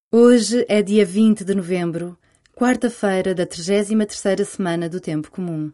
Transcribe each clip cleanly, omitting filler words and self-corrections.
Hoje é dia 20 de novembro, quarta-feira da 33ª semana do Tempo Comum.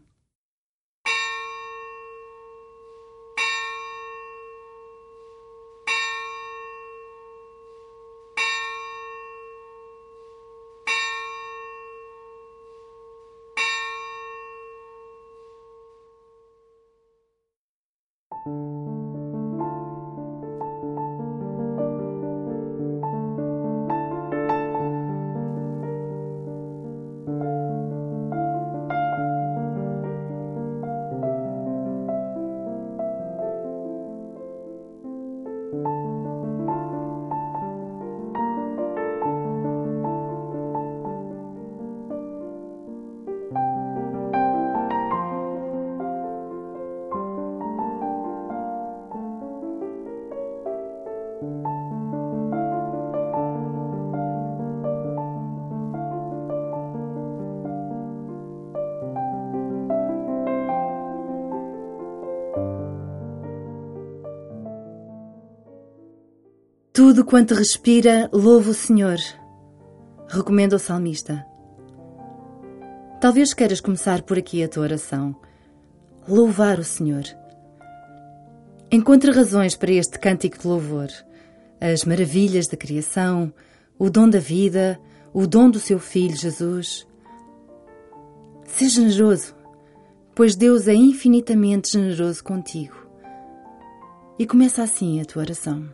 Tudo quanto respira, louva o Senhor, recomenda o salmista. Talvez queiras começar por aqui a tua oração. Louvar o Senhor. Encontre razões para este cântico de louvor. As maravilhas da criação, o dom da vida, o dom do seu Filho Jesus. Seja generoso, pois Deus é infinitamente generoso contigo. E começa assim a tua oração.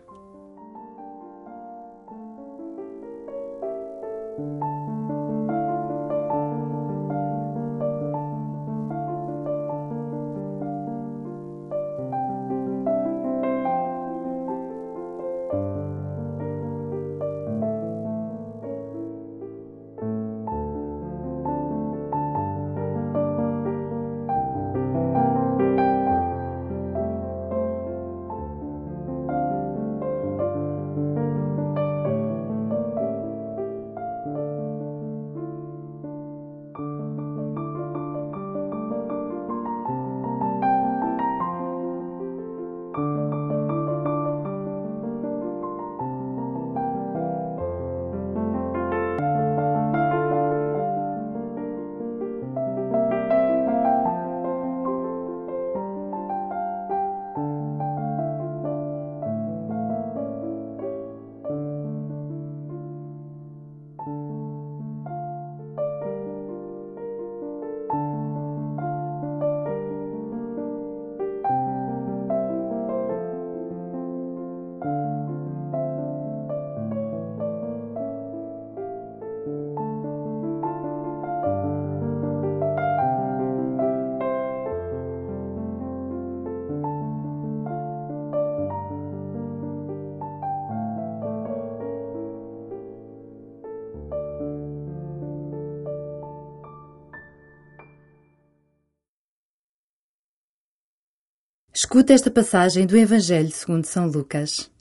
Escuta esta passagem do Evangelho segundo São Lucas.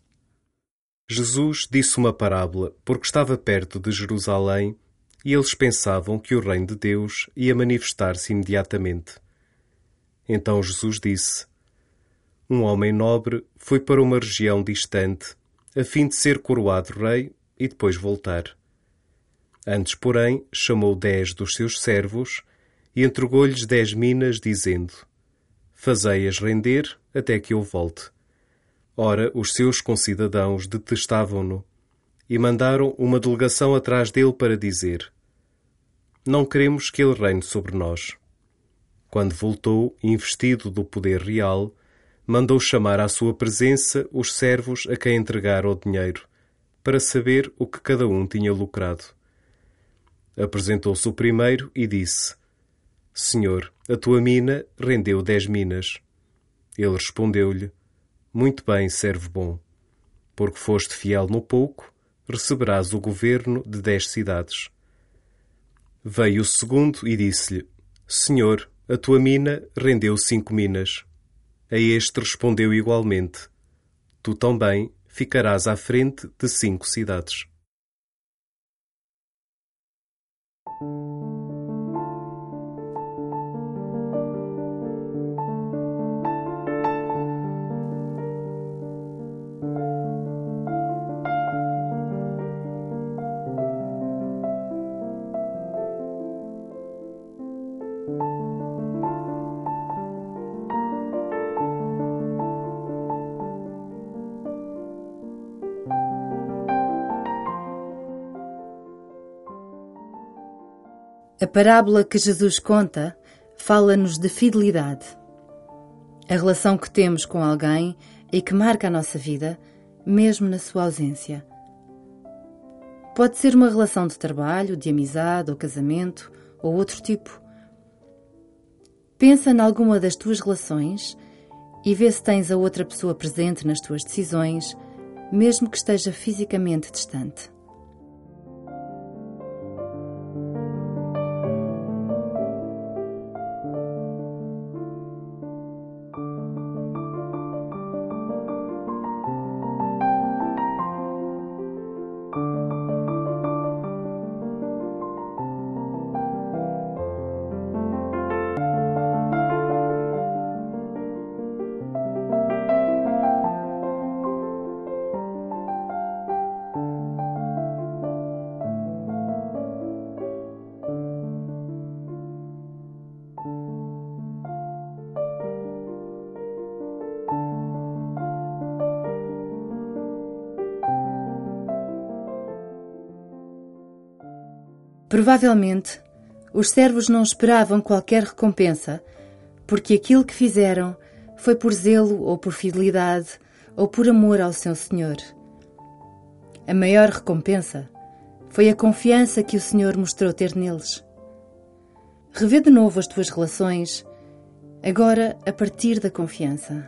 Jesus disse uma parábola porque estava perto de Jerusalém e eles pensavam que o reino de Deus ia manifestar-se imediatamente. Então Jesus disse: Um homem nobre foi para uma região distante, a fim de ser coroado rei e depois voltar. Antes, porém, chamou 10 dos seus servos e entregou-lhes 10 minas, dizendo: Fazei-as render até que eu volte. Ora, os seus concidadãos detestavam-no e mandaram uma delegação atrás dele para dizer: Não queremos que ele reine sobre nós. Quando voltou, investido do poder real, mandou chamar à sua presença os servos a quem entregara o dinheiro, para saber o que cada um tinha lucrado. Apresentou-se o primeiro e disse: Senhor, a tua mina rendeu 10 minas. Ele respondeu-lhe: Muito bem, servo bom. Porque foste fiel no pouco, receberás o governo de 10 cidades. Veio o segundo e disse-lhe: Senhor, a tua mina rendeu 5 minas. A este respondeu igualmente: Tu também ficarás à frente de 5 cidades. A parábola que Jesus conta fala-nos de fidelidade. A relação que temos com alguém e que marca a nossa vida, mesmo na sua ausência. Pode ser uma relação de trabalho, de amizade ou casamento, ou outro tipo. Pensa em alguma das tuas relações e vê se tens a outra pessoa presente nas tuas decisões, mesmo que esteja fisicamente distante. Provavelmente, os servos não esperavam qualquer recompensa, porque aquilo que fizeram foi por zelo ou por fidelidade ou por amor ao seu Senhor. A maior recompensa foi a confiança que o Senhor mostrou ter neles. Revê de novo as tuas relações, agora a partir da confiança.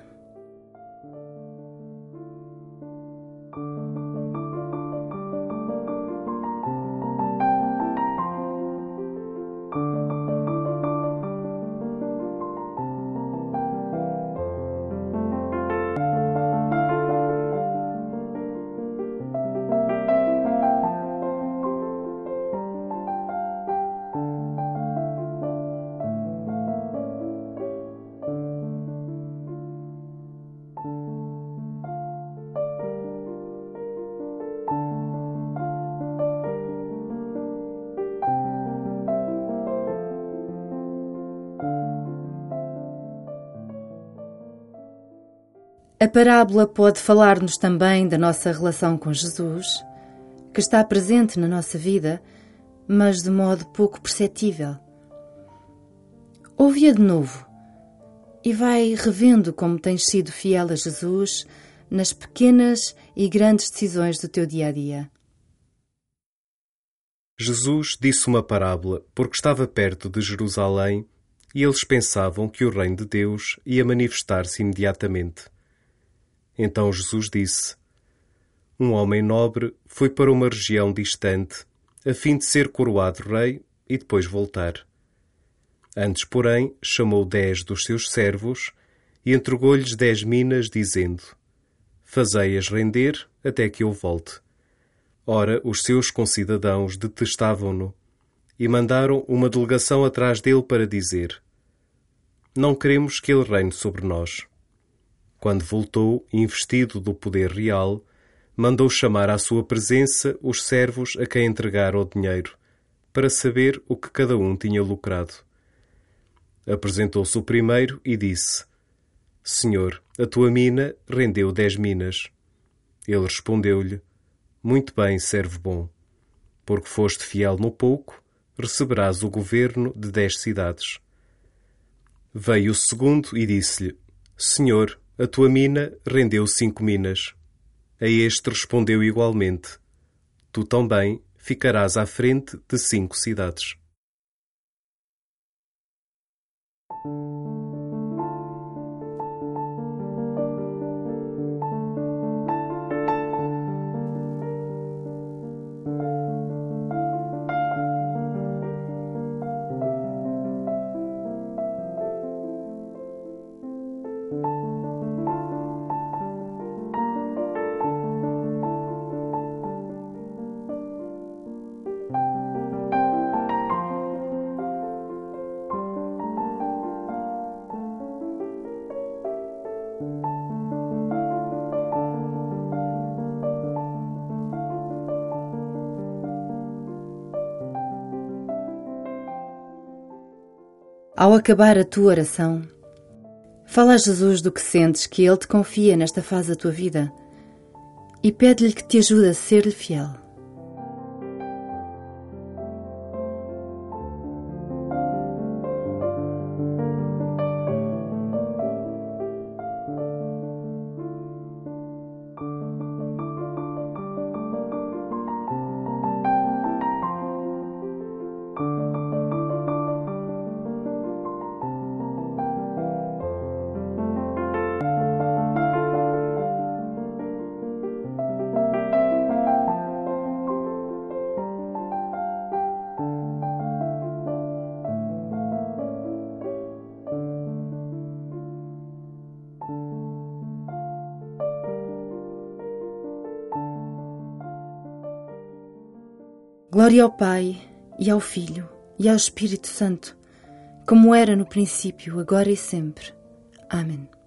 A parábola pode falar-nos também da nossa relação com Jesus, que está presente na nossa vida, mas de modo pouco perceptível. Ouve-a de novo e vai revendo como tens sido fiel a Jesus nas pequenas e grandes decisões do teu dia-a-dia. Jesus disse uma parábola porque estava perto de Jerusalém e eles pensavam que o reino de Deus ia manifestar-se imediatamente. Então Jesus disse: Um homem nobre foi para uma região distante, a fim de ser coroado rei e depois voltar. Antes, porém, chamou 10 dos seus servos e entregou-lhes 10 minas, dizendo: Fazei-as render até que eu volte. Ora, os seus concidadãos detestavam-no e mandaram uma delegação atrás dele para dizer: Não queremos que ele reine sobre nós. Quando voltou, investido do poder real, mandou chamar à sua presença os servos a quem entregara o dinheiro, para saber o que cada um tinha lucrado. Apresentou-se o primeiro e disse: Senhor, a tua mina rendeu 10 minas. Ele respondeu-lhe: Muito bem, servo bom. Porque foste fiel no pouco, receberás o governo de 10 cidades. Veio o segundo e disse-lhe: Senhor, a tua mina rendeu 5 minas. A este respondeu igualmente: Tu também ficarás à frente de 5 cidades. Ao acabar a tua oração, fala a Jesus do que sentes que Ele te confia nesta fase da tua vida e pede-lhe que te ajude a ser-lhe fiel. Glória ao Pai, e ao Filho, e ao Espírito Santo, como era no princípio, agora e sempre. Amém.